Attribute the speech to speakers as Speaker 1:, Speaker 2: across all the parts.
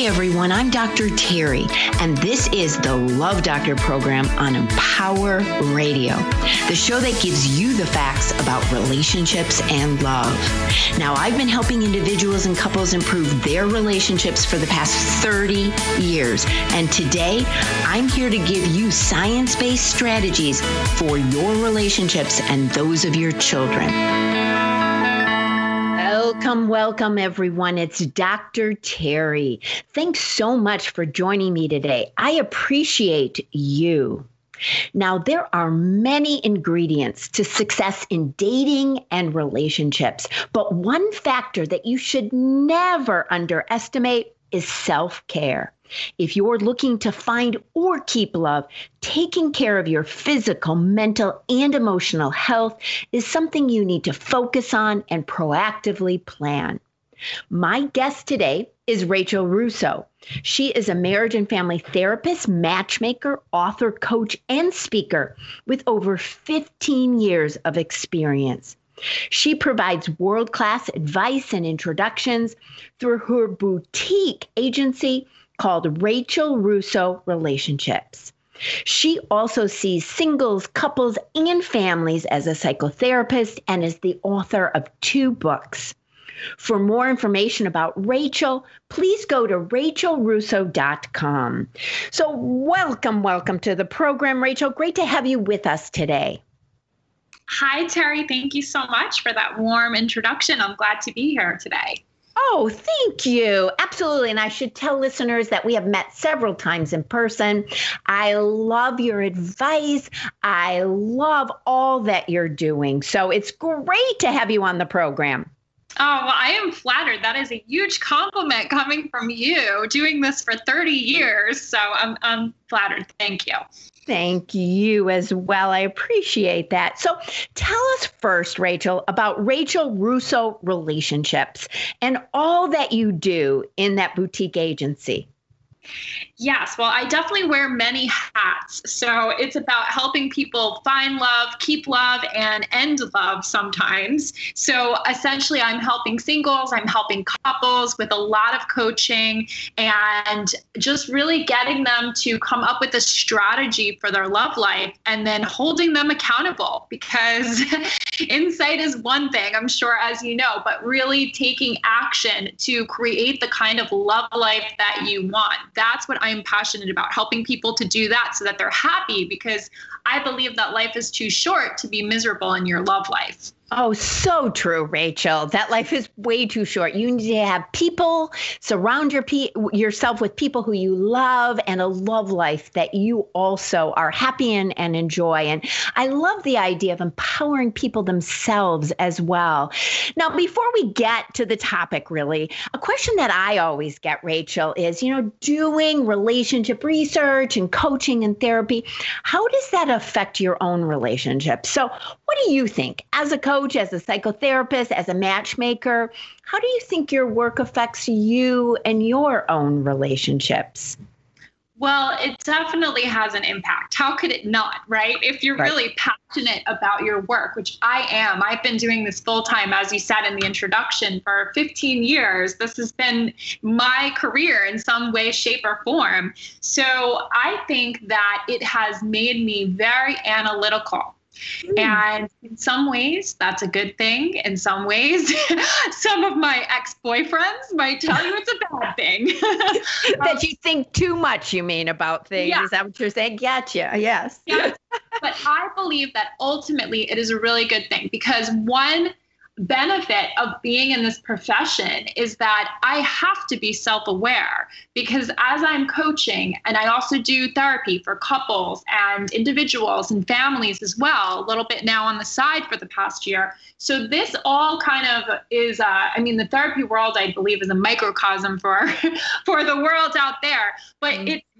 Speaker 1: Hi, everyone. I'm Dr. Terry, and this is the Love Doctor program on Empower Radio, the show that gives you the facts about relationships and love. Now, I've been helping individuals and couples improve their relationships for the past 30 years, and today I'm here to give you science-based strategies for your relationships and those of your children. Welcome, everyone. It's Dr. Terry. Thanks so much for joining me today. I appreciate you. Now, there are many ingredients to success in dating and relationships, but one factor that you should never underestimate is self-care. If you're looking to find or keep love, taking care of your physical, mental, and emotional health is something you need to focus on and proactively plan. My guest today is Rachel Russo. She is a marriage and family therapist, matchmaker, author, coach, and speaker with over 15 years of experience. She provides world-class advice and introductions through her boutique agency called Rachel Russo Relationships. She also sees singles, couples, and families as a psychotherapist and is the author of 2 books. For more information about Rachel, please go to rachelrusso.com. So welcome to the program, Rachel. Great to have you with us today.
Speaker 2: Hi, Terry. Thank you so much for that warm introduction. I'm glad to be here today.
Speaker 1: Oh, thank you. Absolutely. And I should tell listeners that we have met several times in person. I love your advice. I love all that you're doing. So it's great to have you on the program.
Speaker 2: Oh, well, I am flattered. That is a huge compliment coming from you, doing this for 30 years. So I'm flattered. Thank you.
Speaker 1: Thank you as well. I appreciate that. So tell us first, Rachel, about Rachel Russo Relationships and all that you do in that boutique agency.
Speaker 2: Yes, well, I definitely wear many hats. So it's about helping people find love, keep love, and end love sometimes. So essentially, I'm helping singles, I'm helping couples with a lot of coaching and just really getting them to come up with a strategy for their love life and then holding them accountable, because insight is one thing, I'm sure, as you know, but really taking action to create the kind of love life that you want. That's what I'm passionate about, helping people to do that so that they're happy, because I believe that life is too short to be miserable in your love life.
Speaker 1: Oh, so true, Rachel. That life is way too short. You need to have people, surround yourself with people who you love, and a love life that you also are happy in and enjoy. And I love the idea of empowering people themselves as well. Now, before we get to the topic, really, a question that I always get, Rachel, is, doing relationship research and coaching and therapy, how does that affect your own relationship? So what do you think as a coach, as a psychotherapist, as a matchmaker? How do you think your work affects you and your own relationships?
Speaker 2: Well, it definitely has an impact. How could it not, right? If you're really passionate about your work, which I am. I've been doing this full time, as you said in the introduction, for 15 years. This has been my career in some way, shape, or form. So I think that it has made me very analytical. And in some ways, that's a good thing. In some ways, some of my ex-boyfriends might tell you it's a bad thing.
Speaker 1: That you think too much, you mean, about things. Yeah. Is that what you're saying? Gotcha. Yes.
Speaker 2: Yes. But I believe that ultimately it is a really good thing, because one benefit of being in this profession is that I have to be self-aware, because as I'm coaching, and I also do therapy for couples and individuals and families as well, a little bit now on the side for the past year. So this all kind of is, the therapy world, I believe, is a microcosm for the world out there, but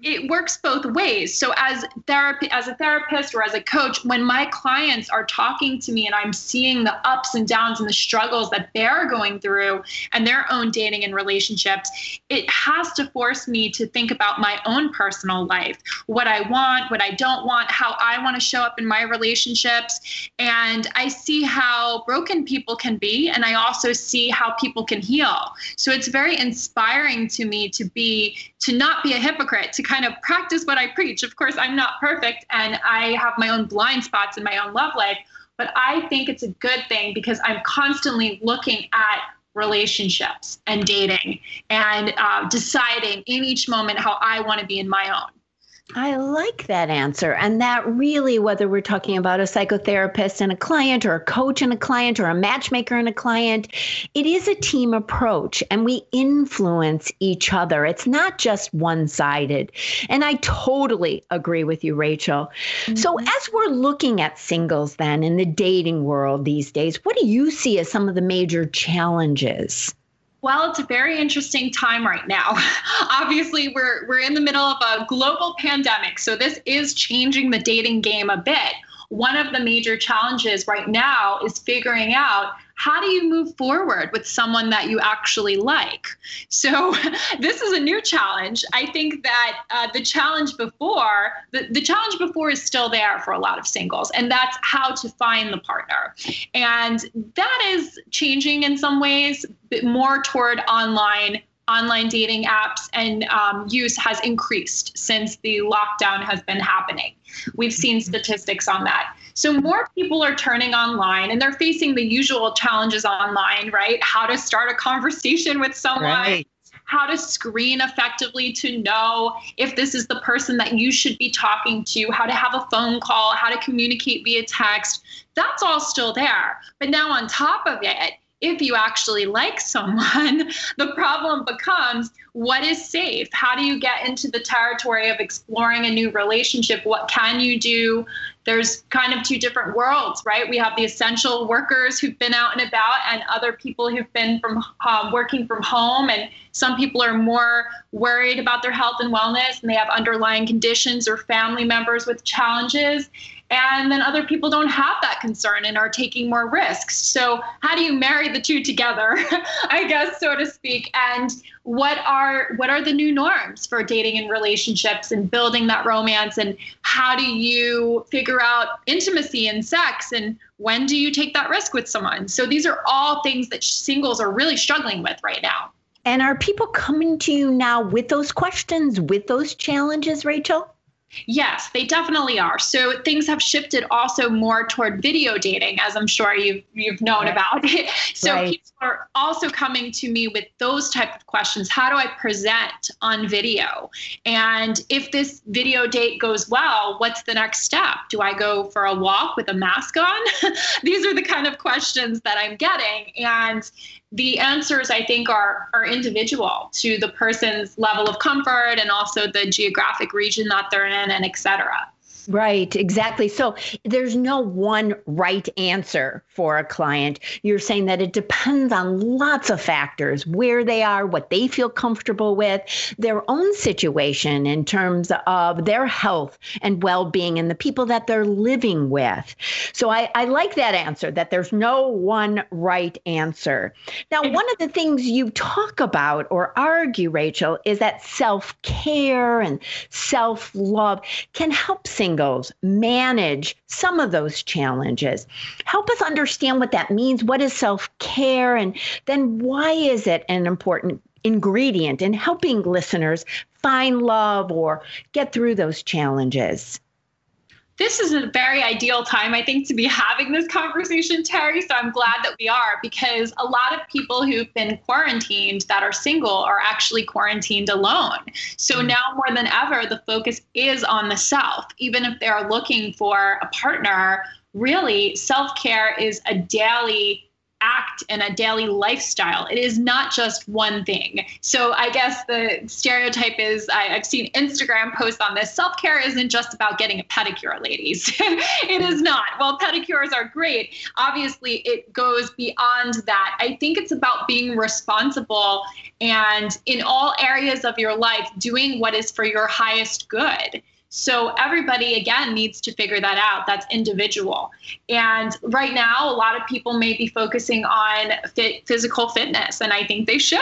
Speaker 2: it works both ways. So as a therapist or as a coach, when my clients are talking to me and I'm seeing the ups and downs and the struggles that they're going through and their own dating and relationships, it has to force me to think about my own personal life, what I want, what I don't want, how I want to show up in my relationships. And I see how broken people can be, and I also see how people can heal. So it's very inspiring to me to not be a hypocrite, to kind of practice what I preach. Of course, I'm not perfect and I have my own blind spots in my own love life, but I think it's a good thing because I'm constantly looking at relationships and dating and deciding in each moment how I want to be in my own.
Speaker 1: I like that answer. And that really, whether we're talking about a psychotherapist and a client or a coach and a client or a matchmaker and a client, it is a team approach and we influence each other. It's not just one-sided. And I totally agree with you, Rachel. Mm-hmm. So as we're looking at singles then in the dating world these days, what do you see as some of the major challenges?
Speaker 2: Well, it's a very interesting time right now. Obviously, we're in the middle of a global pandemic, so this is changing the dating game a bit. One of the major challenges right now is figuring out, how do you move forward with someone that you actually like? So this is a new challenge. I think that the challenge before is still there for a lot of singles, and that's how to find the partner. And that is changing in some ways, but more toward online dating apps, and use has increased since the lockdown has been happening. We've seen statistics on that. So more people are turning online and they're facing the usual challenges online, right? How to start a conversation with someone, right. How to screen effectively to know if this is the person that you should be talking to, how to have a phone call, how to communicate via text. That's all still there. But now on top of it, if you actually like someone, the problem becomes, what is safe? How do you get into the territory of exploring a new relationship? What can you do? There's kind of two different worlds, right? We have the essential workers who've been out and about and other people who've been from working from home. And some people are more worried about their health and wellness, and they have underlying conditions or family members with challenges. And then other people don't have that concern and are taking more risks. So how do you marry the two together, I guess, so to speak? And what are the new norms for dating and relationships and building that romance? And how do you figure out intimacy and sex? And when do you take that risk with someone? So these are all things that singles are really struggling with right now.
Speaker 1: And are people coming to you now with those questions, with those challenges, Rachel?
Speaker 2: Yes, they definitely are. So things have shifted also more toward video dating, as I'm sure you've known about. So people are also coming to me with those type of questions. How do I present on video? And if this video date goes well, what's the next step? Do I go for a walk with a mask on? These are the kind of questions that I'm getting. And the answers, I think, are individual to the person's level of comfort and also the geographic region that they're in, and et cetera.
Speaker 1: Right, exactly. So there's no one right answer for a client. You're saying that it depends on lots of factors, where they are, what they feel comfortable with, their own situation in terms of their health and well-being and the people that they're living with. So I like that answer, that there's no one right answer. Now, one of the things you talk about or argue, Rachel, is that self-care and self-love can help singles manage some of those challenges. Help us understand what that means. What is self-care? And then why is it an important ingredient in helping listeners find love or get through those challenges?
Speaker 2: This is a very ideal time, I think, to be having this conversation, Terry. So I'm glad that we are, because a lot of people who've been quarantined that are single are actually quarantined alone. So now more than ever, the focus is on the self. Even if they're looking for a partner, really self-care is a daily act and a daily lifestyle. It is not just one thing. So I guess the stereotype is, I've seen Instagram posts on this, self-care isn't just about getting a pedicure, ladies. It is not. While pedicures are great, obviously it goes beyond that. I think it's about being responsible and in all areas of your life, doing what is for your highest good. So everybody, again, needs to figure that out. That's individual. And right now, a lot of people may be focusing on physical fitness, and I think they should.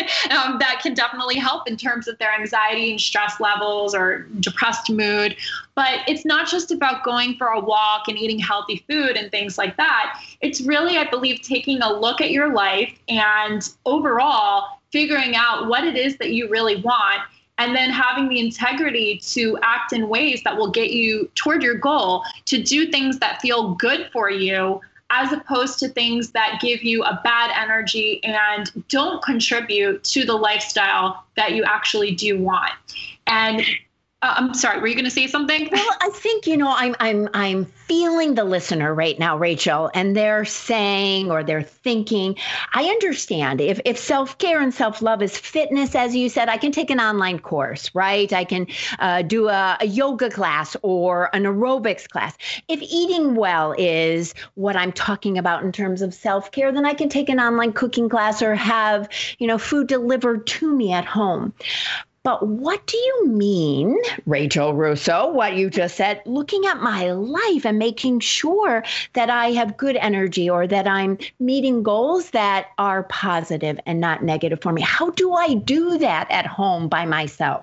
Speaker 2: That can definitely help in terms of their anxiety and stress levels or depressed mood. But it's not just about going for a walk and eating healthy food and things like that. It's really, I believe, taking a look at your life and overall figuring out what it is that you really want, and then having the integrity to act in ways that will get you toward your goal, to do things that feel good for you, as opposed to things that give you a bad energy and don't contribute to the lifestyle that you actually do want. And I'm sorry, were you going to say something?
Speaker 1: Well, I think, I'm feeling the listener right now, Rachel, and they're saying, or they're thinking, I understand if self-care and self-love is fitness, as you said, I can take an online course, right? I can do a yoga class or an aerobics class. If eating well is what I'm talking about in terms of self-care, then I can take an online cooking class or have, food delivered to me at home. But what do you mean, Rachel Russo, what you just said, looking at my life and making sure that I have good energy or that I'm meeting goals that are positive and not negative for me? How do I do that at home by myself?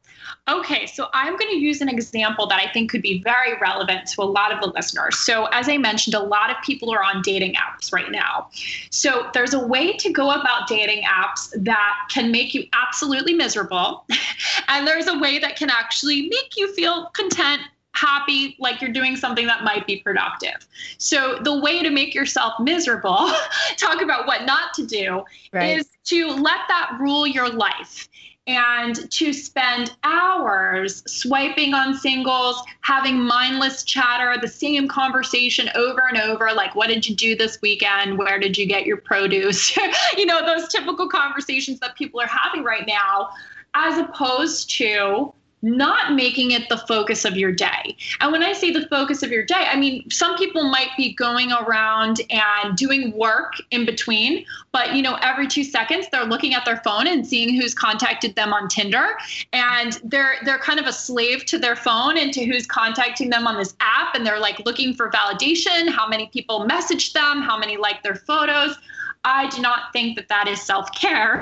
Speaker 2: Okay, so I'm going to use an example that I think could be very relevant to a lot of the listeners. So as I mentioned, a lot of people are on dating apps right now. So there's a way to go about dating apps that can make you absolutely miserable. And there's a way that can actually make you feel content, happy, like you're doing something that might be productive. So the way to make yourself miserable, talk about what not to do, right, is to let that rule your life. And to spend hours swiping on singles, having mindless chatter, the same conversation over and over, like, what did you do this weekend? Where did you get your produce? Those typical conversations that people are having right now, as opposed to not making it the focus of your day. And when I say the focus of your day, I mean, some people might be going around and doing work in between, but every 2 seconds they're looking at their phone and seeing who's contacted them on Tinder. And they're kind of a slave to their phone and to who's contacting them on this app. And they're like looking for validation, how many people message them, how many like their photos. I do not think that that is self-care.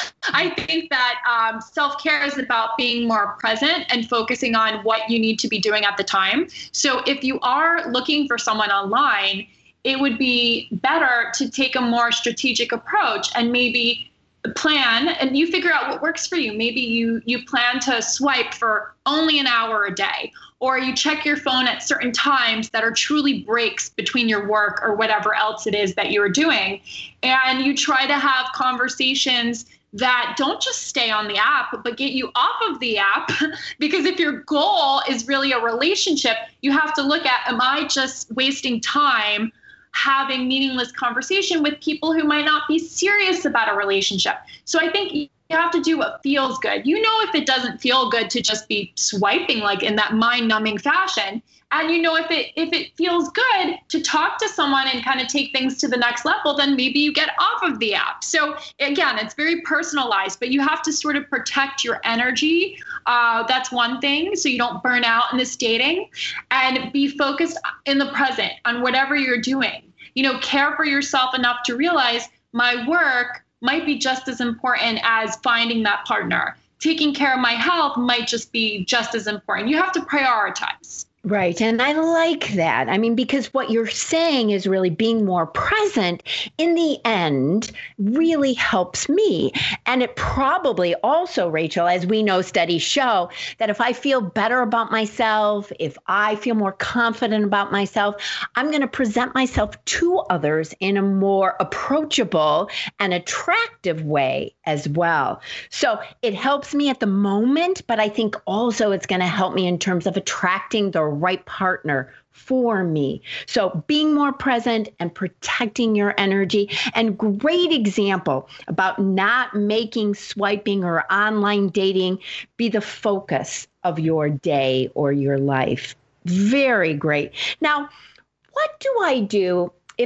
Speaker 2: I think that self-care is about being more present and focusing on what you need to be doing at the time. So if you are looking for someone online, it would be better to take a more strategic approach and maybe plan, and you figure out what works for you. Maybe you plan to swipe for only an hour a day, or you check your phone at certain times that are truly breaks between your work or whatever else it is that you're doing. And you try to have conversations that don't just stay on the app, but get you off of the app. Because if your goal is really a relationship, you have to look at, am I just wasting time having meaningless conversation with people who might not be serious about a relationship? So I think you have to do what feels good. If it doesn't feel good to just be swiping like in that mind-numbing fashion. And if it feels good to talk to someone and kind of take things to the next level, then maybe you get off of the app. So again, it's very personalized, but you have to sort of protect your energy. That's one thing, so you don't burn out in this dating, and be focused in the present on whatever you're doing. Care for yourself enough to realize my work might be just as important as finding that partner. Taking care of my health might just be just as important. You have to prioritize.
Speaker 1: Right. And I like that. I mean, because what you're saying is really being more present in the end really helps me. And it probably also, Rachel, as we know, studies show that if I feel better about myself, if I feel more confident about myself, I'm going to present myself to others in a more approachable and attractive way as well. So it helps me at the moment, but I think also it's going to help me in terms of attracting the right partner for me. So being more present and protecting your energy, and great example about not making swiping or online dating be the focus of your day or your life. Very great. Now, what do I do if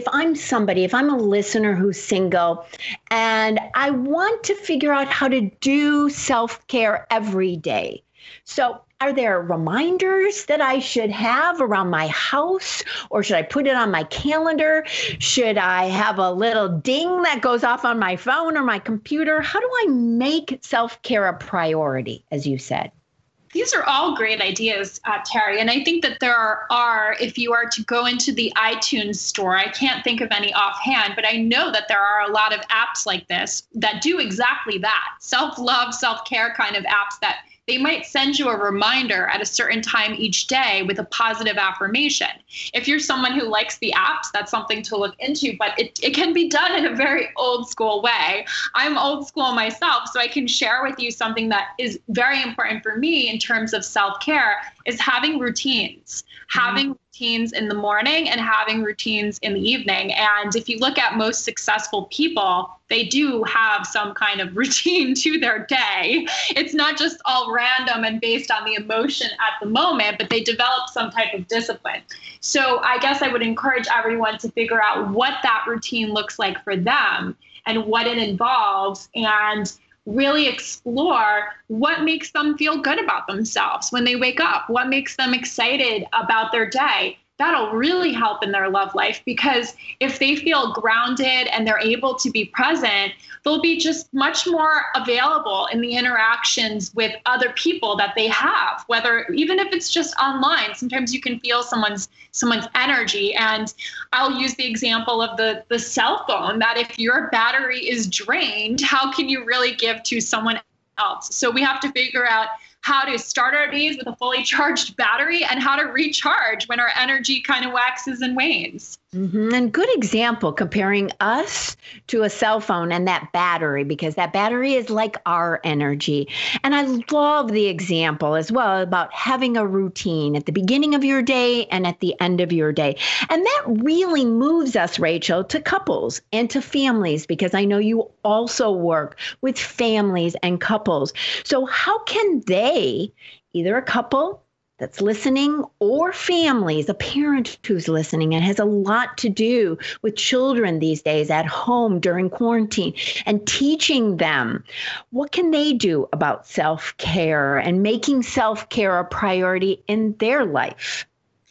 Speaker 1: I'm a listener who's single and I want to figure out how to do self-care every day? So are there reminders that I should have around my house, or should I put it on my calendar? Should I have a little ding that goes off on my phone or my computer? How do I make self-care a priority, as you said?
Speaker 2: These are all great ideas, Terry. And I think that there are, if you are to go into the iTunes store, I can't think of any offhand, but I know that there are a lot of apps like this that do exactly that. Self-love, self-care kind of apps that they might send you a reminder at a certain time each day with a positive affirmation. If you're someone who likes the apps, that's something to look into, but it can be done in a very old school way. I'm old school myself, so I can share with you something that is very important for me in terms of self-care is having routines. Having routines in the morning and having routines in the evening. And if you look at most successful people, they do have some kind of routine to their day. It's not just all random and based on the emotion at the moment, but they develop some type of discipline. So I guess I would encourage everyone to figure out what that routine looks like for them and what it involves, and really explore what makes them feel good about themselves when they wake up, what makes them excited about their day. That'll really help in their love life, because if they feel grounded and they're able to be present, they'll be just much more available in the interactions with other people that they have, whether even if it's just online. Sometimes you can feel someone's energy. And I'll use the example of the cell phone, that if your battery is drained, how can you really give to someone else? So we have to figure out how to start our days with a fully charged battery and how to recharge when our energy kind of waxes and wanes.
Speaker 1: Mm-hmm. And good example, comparing us to a cell phone and that battery, because that battery is like our energy. And I love the example as well about having a routine at the beginning of your day and at the end of your day. And that really moves us, Rachel, to couples and to families, because I know you also work with families and couples. So how can they, either a couple that's listening or families, a parent who's listening, and has a lot to do with children these days at home during quarantine, and teaching them what can they do about self-care and making self-care a priority in their life?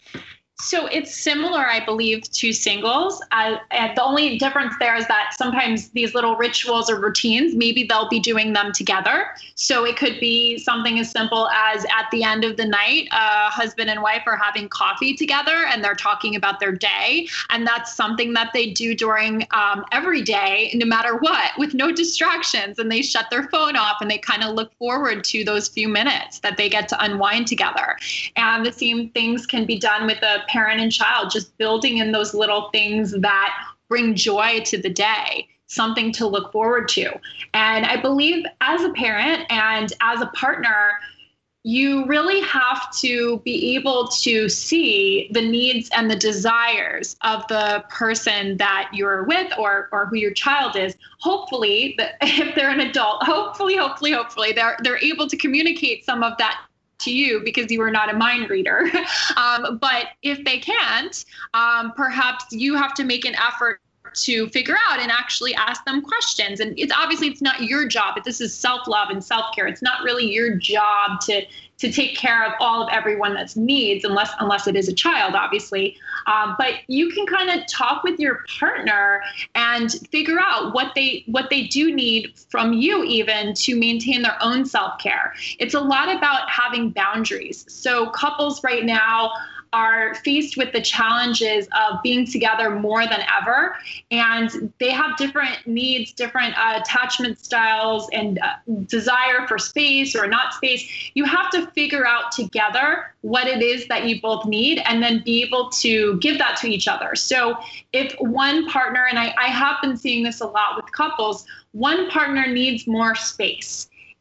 Speaker 2: So it's similar, I believe, to singles. And the only difference there is that sometimes these little rituals or routines, maybe they'll be doing them together. So it could be something as simple as at the end of the night, husband and wife are having coffee together and they're talking about their day. And that's something that they do during every day, no matter what, with no distractions. And they shut their phone off and they kind of look forward to those few minutes that they get to unwind together. And the same things can be done with a parent and child, just building in those little things that bring joy to the day, something to look forward to. And I believe as a parent and as a partner, you really have to be able to see the needs and the desires of the person that you're with, or who your child is. Hopefully, if they're an adult, hopefully they're able to communicate some of that to you, because you are not a mind reader. But if they can't, perhaps you have to make an effort to figure out and actually ask them questions. And it's not your job, but this is self-love and self-care. It's not really your job to take care of all of everyone's needs, unless it is a child, obviously. But you can kind of talk with your partner and figure out what they do need from you, even to maintain their own self-care. It's a lot about having boundaries. So couples right now are faced with the challenges of being together more than ever, and they have different needs, different attachment styles, and desire for space or not space. You have to figure out together what it is that you both need, and then be able to give that to each other. So if one partner, and I have been seeing this a lot with couples, one partner needs more space,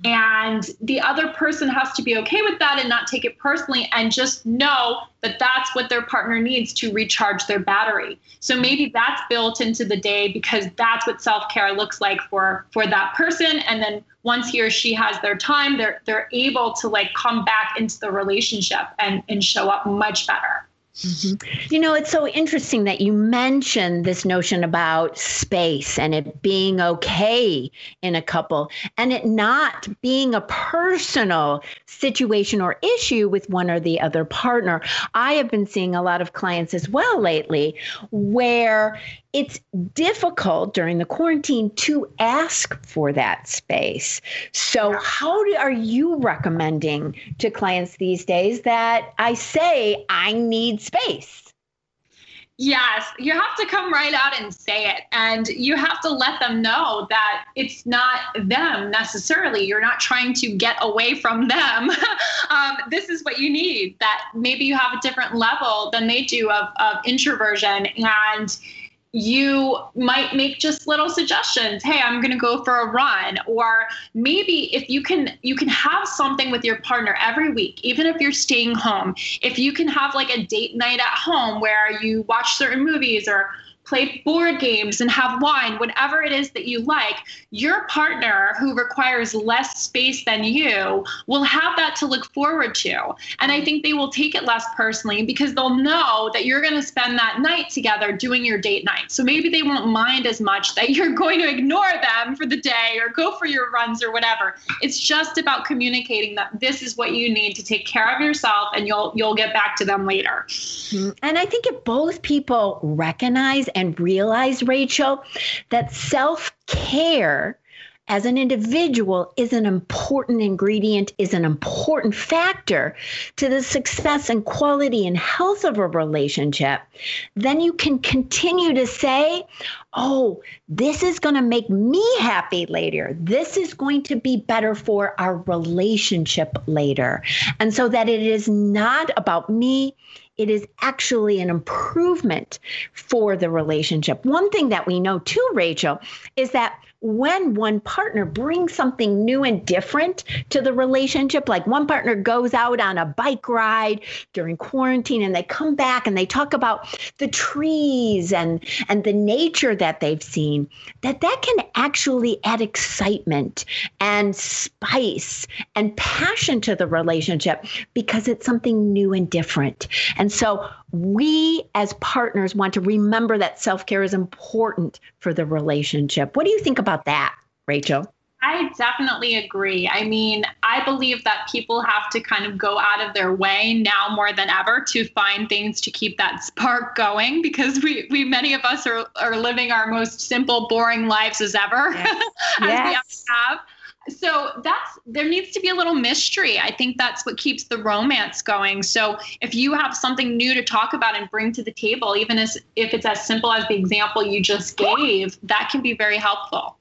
Speaker 2: And the other person has to be okay with that and not take it personally and just know that that's what their partner needs to recharge their battery. So maybe that's built into the day because that's what self-care looks like for that person. And then once he or she has their time, they're able to like come back into the relationship and show up much better.
Speaker 1: Mm-hmm. You know, it's so interesting that you mentioned this notion about space and it being okay in a couple and it not being a personal situation or issue with one or the other partner. I have been seeing a lot of clients as well lately where it's difficult during the quarantine to ask for that space. So are you recommending to clients these days that I say, I need space?
Speaker 2: Yes, you have to come right out and say it. And you have to let them know that it's not them necessarily. You're not trying to get away from them. This is what you need, that maybe you have a different level than they do of introversion. And you might make just little suggestions. Hey, I'm going to go for a run. Or maybe if you can have something with your partner every week, even if you're staying home, if you can have like a date night at home where you watch certain movies or play board games and have wine, whatever it is that you like, your partner who requires less space than you will have that to look forward to. And I think they will take it less personally because they'll know that you're going to spend that night together doing your date night. So maybe they won't mind as much that you're going to ignore them for the day or go for your runs or whatever. It's just about communicating that this is what you need to take care of yourself and you'll get back to them later.
Speaker 1: And I think if both people recognize and realize, Rachel, that self-care as an individual is an important ingredient, is an important factor to the success and quality and health of a relationship, then you can continue to say, oh, this is going to make me happy later. This is going to be better for our relationship later. And so that it is not about me. It is actually an improvement for the relationship. One thing that we know too, Rachel, is that when one partner brings something new and different to the relationship, like one partner goes out on a bike ride during quarantine and they come back and they talk about the trees and the nature that they've seen, that can actually add excitement and spice and passion to the relationship because it's something new and different. And so we as partners want to remember that self-care is important for the relationship. What do you think about that, Rachel?
Speaker 2: I definitely agree. I mean, I believe that people have to kind of go out of their way now more than ever to find things to keep that spark going because we many of us are living our most simple, boring lives as ever, yes. As we always have. So there needs to be a little mystery. I think that's what keeps the romance going. So if you have something new to talk about and bring to the table, even if it's as simple as the example you just gave, that can be very helpful.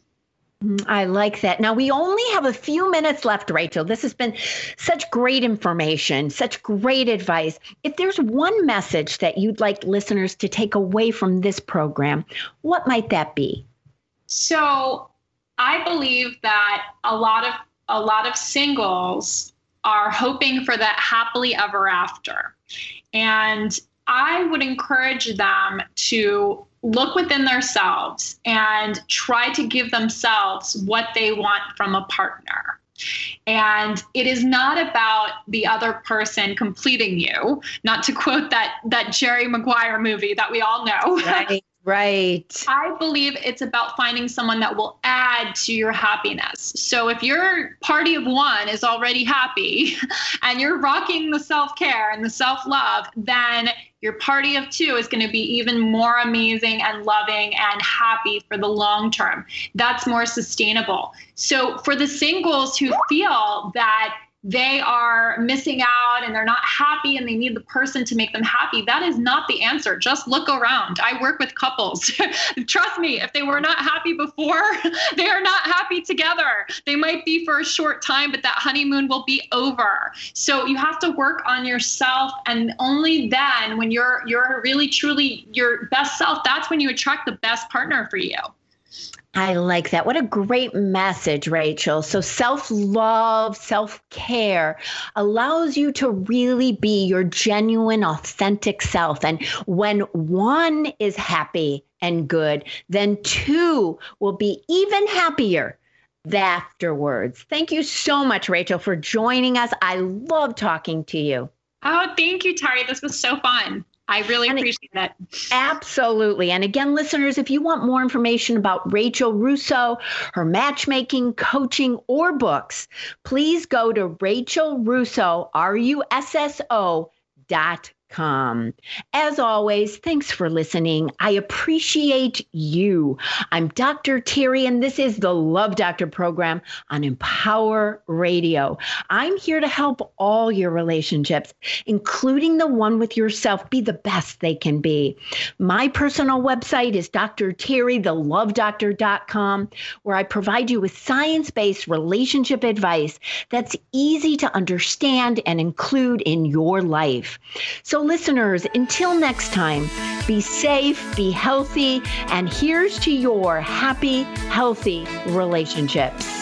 Speaker 1: I like that. Now, we only have a few minutes left, Rachel. This has been such great information, such great advice. If there's one message that you'd like listeners to take away from this program, what might that be?
Speaker 2: So I believe that a lot of singles are hoping for that happily ever after. And I would encourage them to look within themselves and try to give themselves what they want from a partner. And it is not about the other person completing you, not to quote that Jerry Maguire movie that we all know.
Speaker 1: Right.
Speaker 2: I believe it's about finding someone that will add to your happiness. So if your party of one is already happy and you're rocking the self-care and the self-love, then your party of two is going to be even more amazing and loving and happy for the long term. That's more sustainable. So for the singles who feel that they are missing out and they're not happy and they need the person to make them happy, that is not the answer. Just look around. I work with couples. Trust me, if they were not happy before, they are not happy together. They might be for a short time, but that honeymoon will be over. So you have to work on yourself. And only then, when you're really, truly your best self, that's when you attract the best partner for you.
Speaker 1: I like that. What a great message, Rachel. So self-love, self-care allows you to really be your genuine, authentic self. And when one is happy and good, then two will be even happier afterwards. Thank you so much, Rachel, for joining us. I love talking to you.
Speaker 2: Oh, thank you, Tari. This was so fun. I really appreciate it.
Speaker 1: Absolutely. And again, listeners, if you want more information about Rachel Russo, her matchmaking, coaching, or books, please go to RachelRusso.com. As always, thanks for listening. I appreciate you. I'm Dr. Terry, and this is the Love Doctor program on Empower Radio. I'm here to help all your relationships, including the one with yourself, be the best they can be. My personal website is drterrythelovedoctor.com, where I provide you with science-based relationship advice that's easy to understand and include in your life. So listeners, until next time, be safe, be healthy, and here's to your happy, healthy relationships.